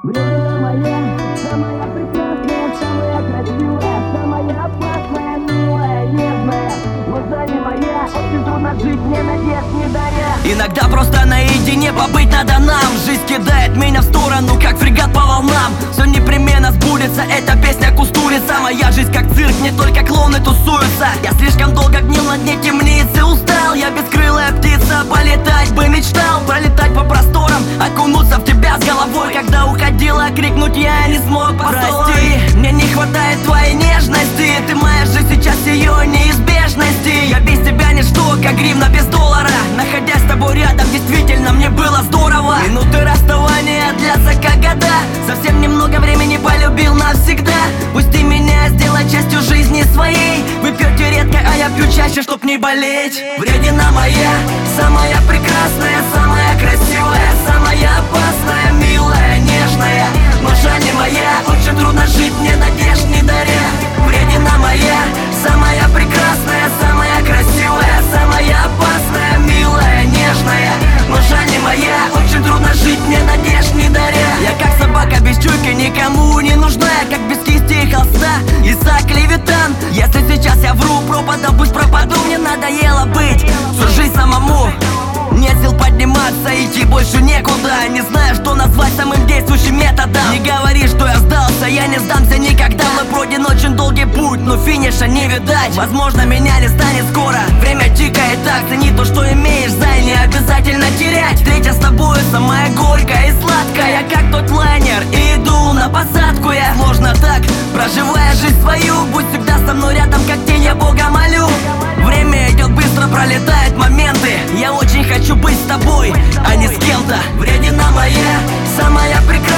Вредина моя, самая прекрасная, самая красивая, самая опасная, милая, нежная. Глаза не моя, очень трудно жить, мне надежд не даря. Иногда просто наедине побыть надо нам. Жизнь кидает меня в сторону, как фрегат по волнам. Все непременно сбудется, эта песня Кустурица. Моя жизнь как цирк, не только клоуны тусуются. Я слишком долго гнил на дне темницы, устал. Я бескрылая птица, полетать бы мечтал. Пролетать по просторам, окунуться в тебя с головой. Когда уходила, крикнуть я не смог. Прости, мне не хватает твоей нежности. Ты моя жизнь, сейчас ее неизбежности. Я без тебя ничто, как гривна без доллара. Находясь с тобой рядом, действительно мне было здорово. Минуты расставания длятся как года. Совсем немного времени полюбил навсегда. Пусти меня, сделай частью жизни своей. Вы пьете редко, а я пью чаще, чтоб не болеть. Вредина моя, самая прекрасная, самая красивая, самая опасная, милая, нежная. Маша не моя, очень трудно жить, мне надежд не даря. Вредина моя, самая прекрасная, самая красивая, самая опасная, милая, нежная. Маша не моя, очень трудно жить, мне надежд не даря. Я как собака без чуйки, никому не нужная, как без кисти и холста Исаак Левитан. Если сейчас я вру, пропаду, пусть пропаду. Мне надоело быть всю жизнь самому. Нет сил подниматься, идти больше некуда. Не знаю, что назвать самым действующим методом. Не говори, что я сдался, я не сдамся никогда. Мой пройден очень долгий путь, но финиша не видать. Возможно, меня не станет скоро. Время тикает так, цени то, что имеешь, зай, не обязательно терять. Встреча с тобой самая горькая и сладкая, как тот лайнер, и иду на посадку я. Сложно так, проживая жизнь свою. Будь всегда со мной рядом, как тень, я Бога молю. Время идет быстро, пролетают моменты. Я очень хочу быть с тобой, а не с кем-то. Вредина моя, самая прекрасная,